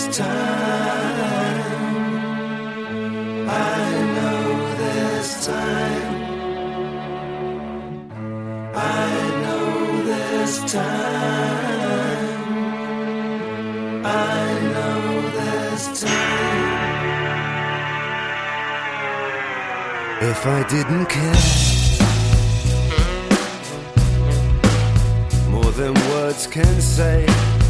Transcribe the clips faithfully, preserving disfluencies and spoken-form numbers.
time. I know there's time. I know there's time. I know there's time. If I didn't care more than words can say,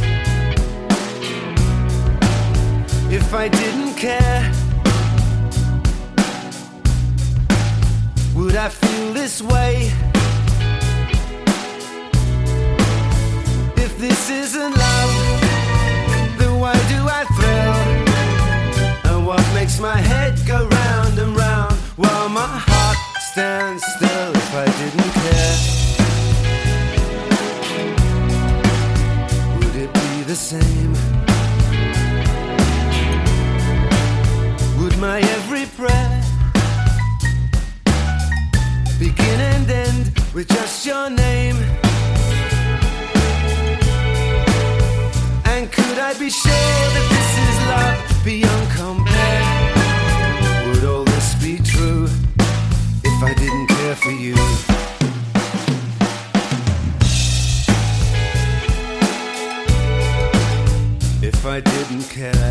if I didn't care, would I feel this way? If this isn't love, then why do I thrill? And what makes my head go round and round while my heart stands still? If I didn't care, would it be the same? Would my every prayer begin and end with just your name? And could I be sure that this is love beyond compare? Would all this be true if I didn't care for you? If I didn't care,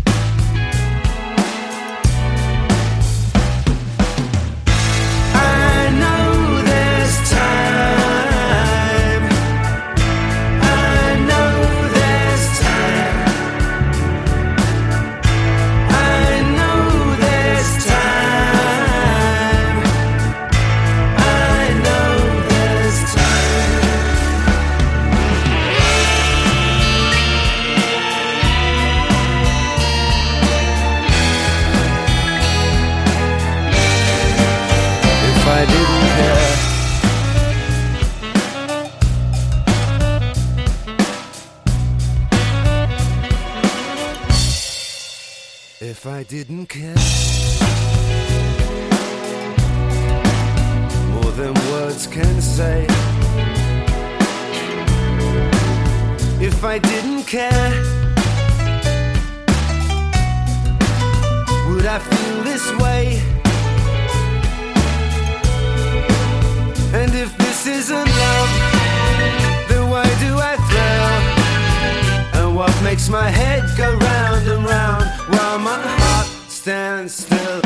if I didn't care more than words can say, if I didn't care, would I feel this way? And if this isn't love, then why do I thrill? And what makes my head go round and round while my heart stands still?